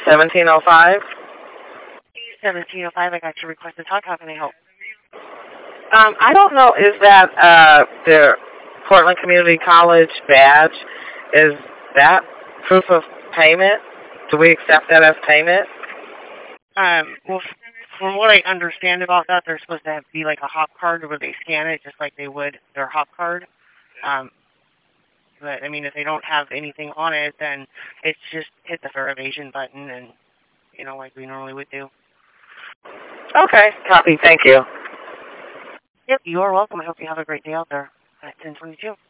1705. 1705, I got your request to talk. How can I help? I don't know, is that the Portland Community College badge, is that proof of payment? Do we accept that as payment? Well, from what I understand about that, they're supposed to be like a hop card where they scan it just like they would their hop card. But, I mean, if they don't have anything on it, then it's just hit the fair evasion button and, like we normally would do. Okay, copy. Thank you. Yep, you are welcome. I hope you have a great day out there at 1022.